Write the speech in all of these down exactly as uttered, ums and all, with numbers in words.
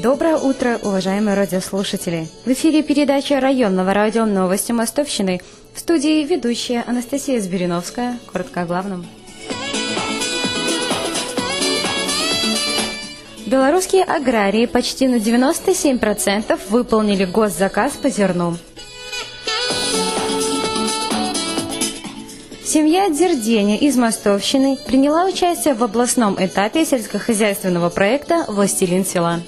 Доброе утро, уважаемые радиослушатели! В эфире передача районного радио «Новости Мостовщины». В студии ведущая Анастасия Збириновская. Коротко о главном. Белорусские аграрии почти на девяносто семь процентов выполнили госзаказ по зерну. Семья Дерденя из Мостовщины приняла участие в областном этапе сельскохозяйственного проекта «Властелин села».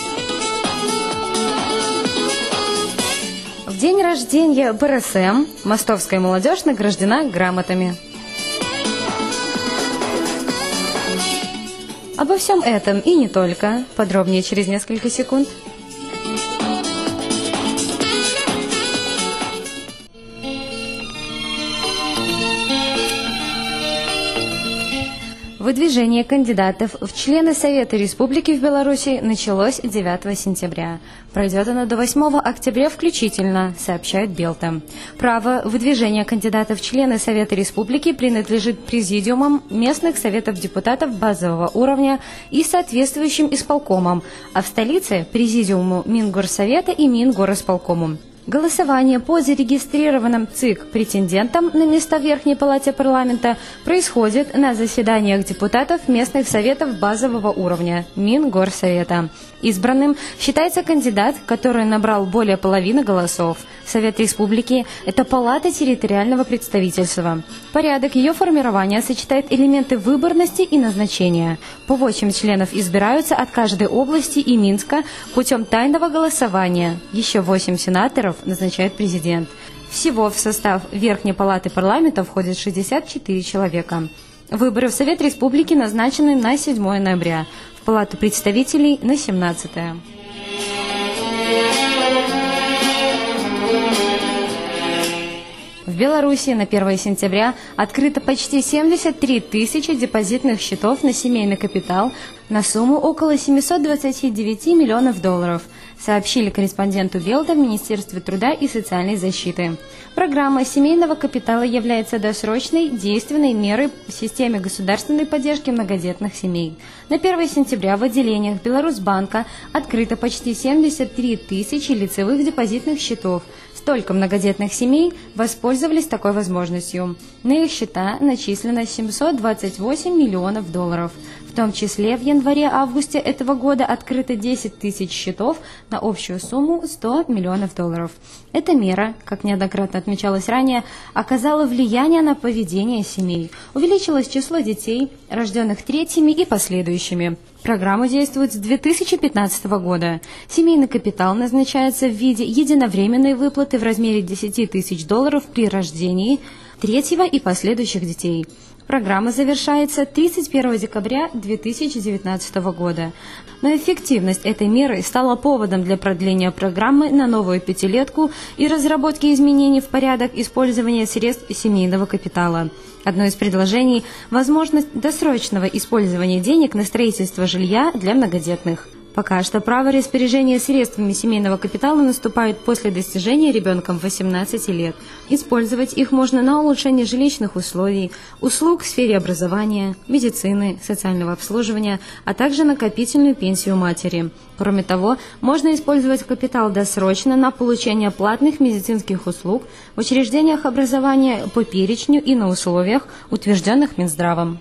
В день рождения бэ эр эс эм мостовская молодежь награждена грамотами. Обо всем этом и не только. Подробнее через несколько секунд. Выдвижение кандидатов в члены Совета Республики в Беларуси началось девятого сентября. Пройдет оно до восьмого октября включительно, сообщает Белта. Право выдвижения кандидатов в члены Совета Республики принадлежит президиумам местных советов депутатов базового уровня и соответствующим исполкомам, а в столице – президиуму Мингорсовета и Мингорисполкому. Голосование по зарегистрированным ЦИК претендентам на места в Верхней Палате парламента происходит на заседаниях депутатов местных советов базового уровня Мингорсовета. Избранным считается кандидат, который набрал более половины голосов. Совет Республики – это палата территориального представительства. Порядок ее формирования сочетает элементы выборности и назначения. По восемь членов избираются от каждой области и Минска путем тайного голосования. Еще восемь сенаторов назначает президент. Всего в состав Верхней Палаты парламента входит шестьдесят четыре человека. Выборы в Совет Республики назначены на седьмое ноября, в Палату представителей на семнадцатое. В Беларуси на первое сентября открыто почти семьдесят три тысячи депозитных счетов на семейный капитал на сумму около семисот двадцати девяти миллионов долларов, сообщили корреспонденту Белта в Министерстве труда и социальной защиты. Программа семейного капитала является досрочной действенной мерой в системе государственной поддержки многодетных семей. На первое сентября в отделениях Беларусьбанка открыто почти семьдесят три тысячи лицевых депозитных счетов. Столько многодетных семей воспользовались такой возможностью. На их счета начислено семьсот двадцать восемь миллионов долларов. В том числе в январе-августе этого года открыто десять тысяч счетов на общую сумму сто миллионов долларов. Эта мера, как неоднократно отмечалось ранее, оказала влияние на поведение семей. Увеличилось число детей, рожденных третьими и последующими. Программа действует с две тысячи пятнадцатого года. Семейный капитал назначается в виде единовременной выплаты в размере десяти тысяч долларов при рождении третьего и последующих детей. Программа завершается тридцать первого декабря две тысячи девятнадцатого года. Но эффективность этой меры стала поводом для продления программы на новую пятилетку и разработки изменений в порядок использования средств семейного капитала. Одно из предложений – возможность досрочного использования денег на строительство жилья для многодетных. Пока что право распоряжения средствами семейного капитала наступает после достижения ребенком восемнадцати лет. Использовать их можно на улучшение жилищных условий, услуг в сфере образования, медицины, социального обслуживания, а также накопительную пенсию матери. Кроме того, можно использовать капитал досрочно на получение платных медицинских услуг в учреждениях образования по перечню и на условиях, утвержденных Минздравом.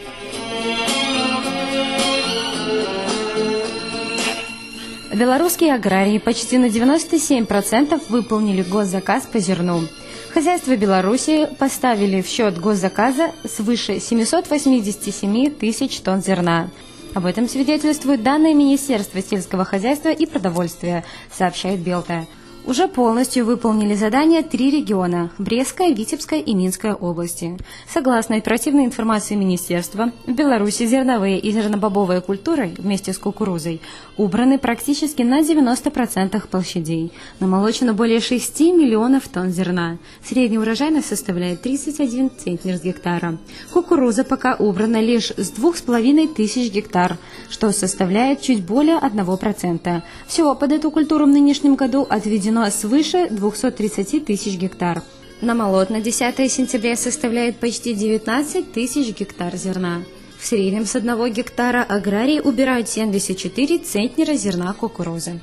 Белорусские аграрии почти на девяносто семь процентов выполнили госзаказ по зерну. Хозяйства Беларуси поставили в счет госзаказа свыше семисот восьмидесяти семи тысяч тонн зерна. Об этом свидетельствуют данные Министерства сельского хозяйства и продовольствия, сообщает Белта. Уже полностью выполнили задания три региона – Брестская, Витебская и Минская области. Согласно оперативной информации Министерства, в Беларуси зерновые и зернобобовые культуры вместе с кукурузой убраны практически на девяноста процентах площадей. Намолочено более шести миллионов тонн зерна. Средняя урожайность составляет тридцать один центнер с гектара. Кукуруза пока убрана лишь с двух с половиной тысяч гектар, что составляет чуть более одного процента. Всего под эту культуру в нынешнем году отведено свыше двухсот тридцати тысяч гектар. Намолот на десятое сентября составляет почти девятнадцать тысяч гектар зерна. В В среднем с одного гектара аграрии убирают семьдесят четыре центнера зерна кукурузы.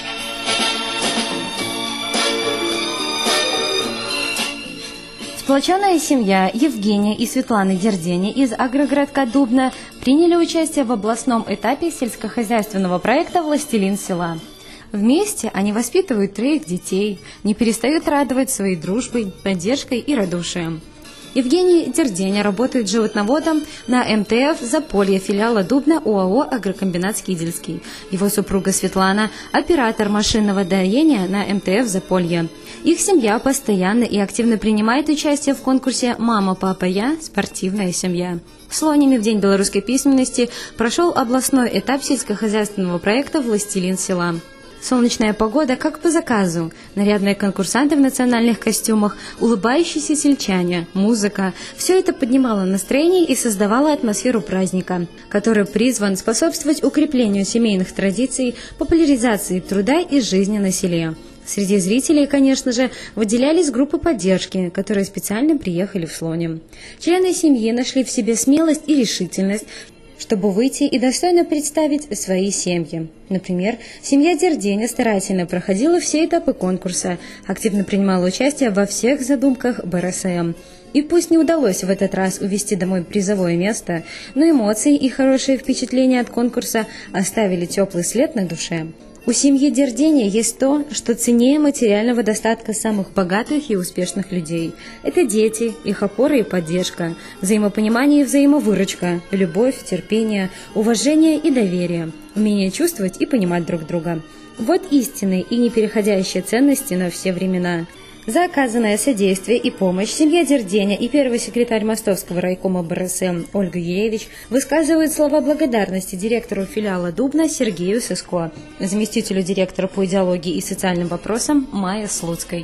Сплоченная семья Евгения и Светланы Дердени из агрогородка Дубна приняли участие в областном этапе сельскохозяйственного проекта «Властелин села». Вместе они воспитывают троих детей, не перестают радовать своей дружбой, поддержкой и радушием. Евгений Дерденя работает животноводом на эм тэ эф Заполье филиала Дубна ОАО «Агрокомбинат Скидельский». Его супруга Светлана – оператор машинного доения на эм тэ эф Заполье. Их семья постоянно и активно принимает участие в конкурсе «Мама, папа, я. Спортивная семья». В Слониме в День белорусской письменности прошел областной этап сельскохозяйственного проекта «Властелин села». Солнечная погода, как по заказу, нарядные конкурсанты в национальных костюмах, улыбающиеся сельчане, музыка – все это поднимало настроение и создавало атмосферу праздника, который призван способствовать укреплению семейных традиций, популяризации труда и жизни на селе. Среди зрителей, конечно же, выделялись группы поддержки, которые специально приехали в Слоним. Члены семьи нашли в себе смелость и решительность, чтобы выйти и достойно представить свои семьи. Например, семья Дерденя старательно проходила все этапы конкурса, активно принимала участие во всех задумках бэ эр эс эм. И пусть не удалось в этот раз увезти домой призовое место, но эмоции и хорошие впечатления от конкурса оставили теплый след на душе. У семьи Дерденя есть то, что ценнее материального достатка самых богатых и успешных людей. Это дети, их опора и поддержка, взаимопонимание и взаимовыручка, любовь, терпение, уважение и доверие, умение чувствовать и понимать друг друга. Вот истинные и непереходящие ценности на все времена. За оказанное содействие и помощь семья Дерденя и первый секретарь Мостовского райкома бэ эр эс эм Ольга Юревич высказывают слова благодарности директору филиала Дубна Сергею Сыско, заместителю директора по идеологии и социальным вопросам Майе Слуцкой.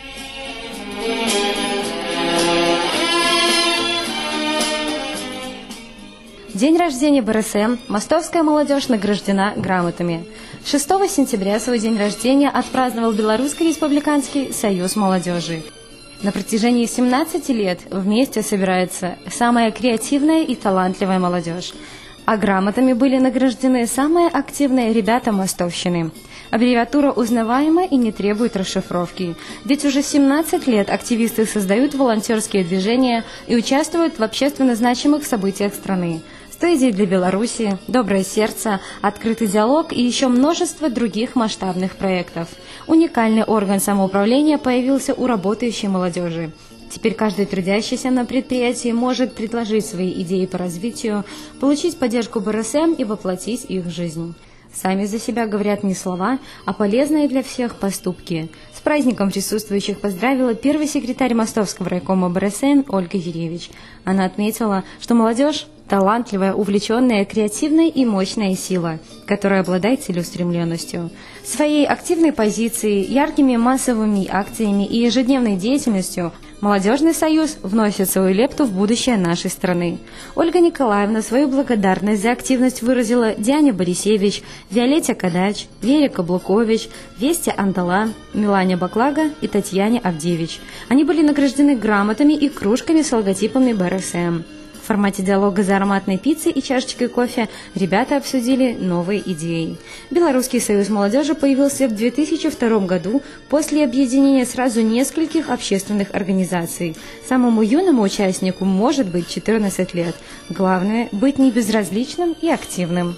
День рождения бэ эр эс эм мостовская молодежь награждена грамотами. шестого сентября свой день рождения отпраздновал Белорусский республиканский союз молодежи. На протяжении семнадцати лет вместе собирается самая креативная и талантливая молодежь. А грамотами были награждены самые активные ребята мостовщины. Аббревиатура узнаваема и не требует расшифровки. Ведь уже семнадцать лет активисты создают волонтерские движения и участвуют в общественно значимых событиях страны. сто идей для Беларуси, «Доброе сердце», «Открытый диалог» и еще множество других масштабных проектов. Уникальный орган самоуправления появился у работающей молодежи. Теперь каждый трудящийся на предприятии может предложить свои идеи по развитию, получить поддержку бэ эр эс эм и воплотить их в жизнь. Сами за себя говорят не слова, а полезные для всех поступки. С праздником присутствующих поздравила первый секретарь Мостовского райкома бэ эр эс эм Ольга Юревич. Она отметила, что молодежь – талантливая, увлеченная, креативная и мощная сила, которая обладает целеустремленностью. Своей активной позицией, яркими массовыми акциями и ежедневной деятельностью Молодежный союз вносит свою лепту в будущее нашей страны. Ольга Николаевна свою благодарность за активность выразила Диане Борисевич, Виолетте Кадач, Вере Каблукович, Весте Андала, Милане Баклага и Татьяне Авдевич. Они были награждены грамотами и кружками с логотипами бэ эр эс эм. В формате диалога за ароматной пиццей и чашечкой кофе ребята обсудили новые идеи. Белорусский союз молодежи появился в две тысячи втором году после объединения сразу нескольких общественных организаций. Самому юному участнику может быть четырнадцать лет. Главное – быть небезразличным и активным.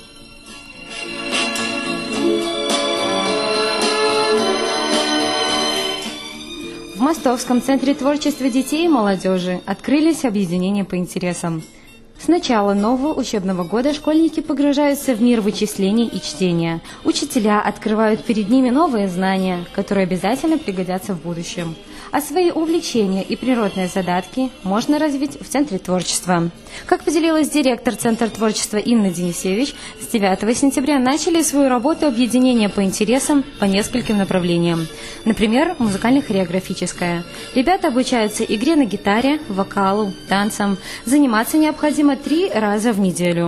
В Мостовском центре творчества детей и молодежи открылись объединения по интересам. С начала нового учебного года школьники погружаются в мир вычислений и чтения. Учителя открывают перед ними новые знания, которые обязательно пригодятся в будущем. А свои увлечения и природные задатки можно развить в Центре творчества. Как поделилась директор Центра творчества Инна Денисевич, с девятого сентября начали свою работу объединения по интересам по нескольким направлениям. Например, музыкально-хореографическое. Ребята обучаются игре на гитаре, вокалу, танцам. Заниматься необходимо три раза в неделю.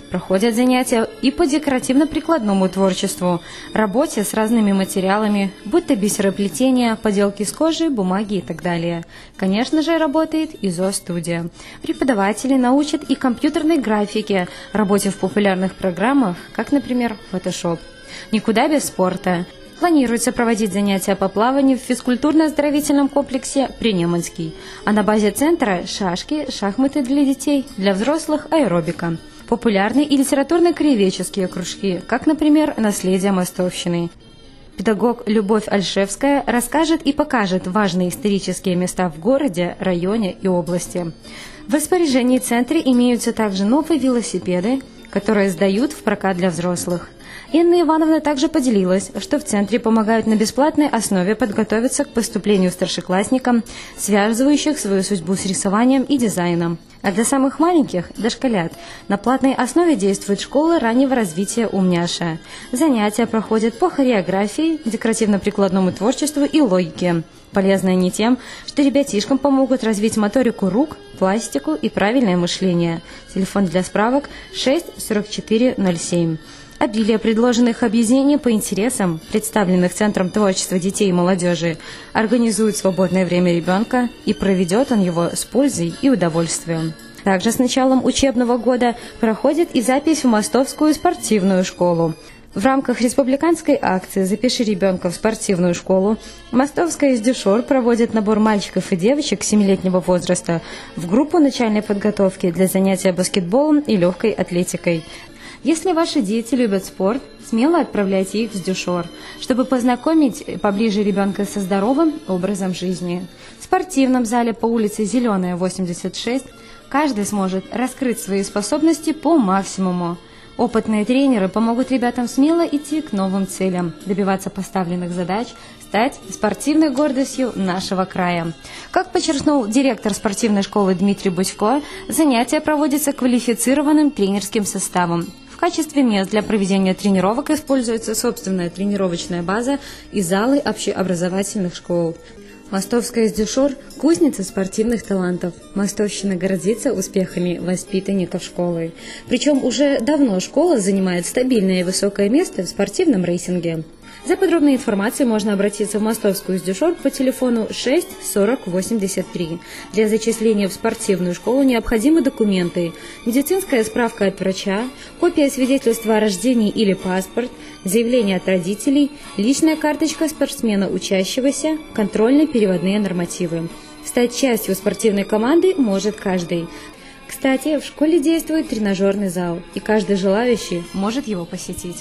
Проходят занятия и по декоративно-прикладному творчеству, работе с разными материалами, будь то бисероплетение, поделки из кожи, бумаги и так далее. Конечно же, работает и зоостудия. Преподаватели научат и компьютерной графике, работе в популярных программах, как, например, Photoshop. Никуда без спорта. Планируется проводить занятия по плаванию в физкультурно-оздоровительном комплексе «Принеманский», а на базе центра – шашки, шахматы для детей, для взрослых – аэробика. Популярны и литературно-краеведческие кружки, как, например, «Наследие Мостовщины». Педагог Любовь Альшевская расскажет и покажет важные исторические места в городе, районе и области. В распоряжении центра имеются также новые велосипеды, которые сдают в прокат для взрослых. Инна Ивановна также поделилась, что в центре помогают на бесплатной основе подготовиться к поступлению старшеклассникам, связывающих свою судьбу с рисованием и дизайном. А для самых маленьких, дошколят, на платной основе действует школа раннего развития «Умняша». Занятия проходят по хореографии, декоративно-прикладному творчеству и логике. Полезны они тем, что ребятишкам помогут развить моторику рук, пластику и правильное мышление. Телефон для справок шесть сорок четыре ноль семь. Обилие предложенных объединений по интересам, представленных Центром творчества детей и молодежи, организует свободное время ребенка, и проведет он его с пользой и удовольствием. Также с началом учебного года проходит и запись в Мостовскую спортивную школу. В рамках республиканской акции «Запиши ребенка в спортивную школу» Мостовская СДЮШОР проводит набор мальчиков и девочек семилетнего возраста в группу начальной подготовки для занятия баскетболом и легкой атлетикой. Если ваши дети любят спорт, смело отправляйте их в СДЮШОР, чтобы познакомить поближе ребенка со здоровым образом жизни. В спортивном зале по улице Зеленая, восемьдесят шесть, каждый сможет раскрыть свои способности по максимуму. Опытные тренеры помогут ребятам смело идти к новым целям, добиваться поставленных задач, стать спортивной гордостью нашего края. Как подчеркнул директор спортивной школы Дмитрий Будько, занятия проводятся квалифицированным тренерским составом. В качестве мест для проведения тренировок используется собственная тренировочная база и залы общеобразовательных школ. Мостовская СДЮШОР – кузница спортивных талантов. Мостовщина гордится успехами воспитанников школы. Причем уже давно школа занимает стабильное и высокое место в спортивном рейтинге. За подробной информацией можно обратиться в Мостовскую СДЮШОР по телефону шесть сорок восемьдесят три. Для зачисления в спортивную школу необходимы документы: медицинская справка от врача, копия свидетельства о рождении или паспорт, заявление от родителей, личная карточка спортсмена-учащегося, контрольные переводные нормативы. Стать частью спортивной команды может каждый. Кстати, в школе действует тренажерный зал, и каждый желающий может его посетить.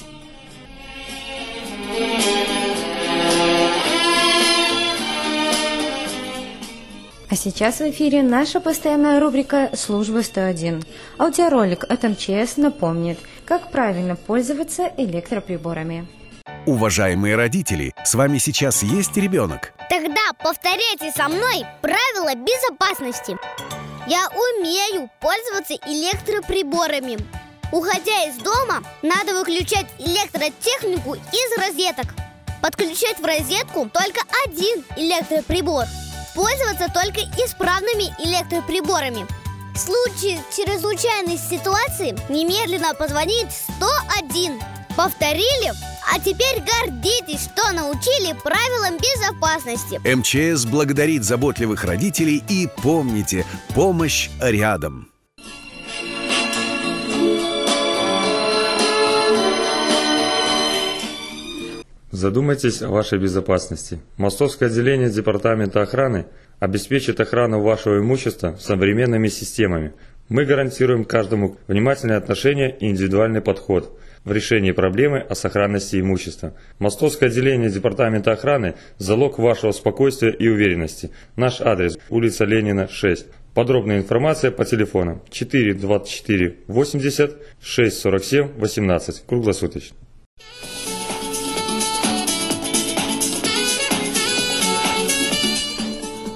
А сейчас в эфире наша постоянная рубрика «Служба сто один». Аудиоролик от эм че эс напомнит, как правильно пользоваться электроприборами. Уважаемые родители, с вами сейчас есть ребенок? Тогда повторяйте со мной правила безопасности. Я умею пользоваться электроприборами. Уходя из дома, надо выключать электротехнику из розеток. Подключать в розетку только один электроприбор. Пользоваться только исправными электроприборами. В случае чрезвычайной ситуации немедленно позвонить сто один. Повторили? А теперь гордитесь, что научили правилам безопасности. эм че эс благодарит заботливых родителей и помните, помощь рядом. Задумайтесь о вашей безопасности. Мостовское отделение Департамента охраны обеспечит охрану вашего имущества современными системами. Мы гарантируем каждому внимательное отношение и индивидуальный подход в решении проблемы о сохранности имущества. Мостовское отделение Департамента охраны – залог вашего спокойствия и уверенности. Наш адрес – улица Ленина, шесть. Подробная информация по телефонам четыре двадцать четыре восемьдесят шесть сорок семь восемнадцать. Круглосуточно.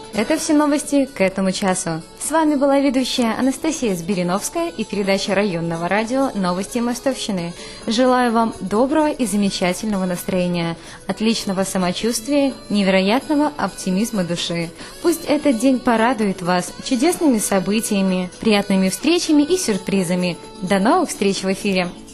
Это все новости к этому часу. С вами была ведущая Анастасия Збириновская и передача районного радио «Новости Мостовщины». Желаю вам доброго и замечательного настроения, отличного самочувствия, невероятного оптимизма души. Пусть этот день порадует вас чудесными событиями, приятными встречами и сюрпризами. До новых встреч в эфире!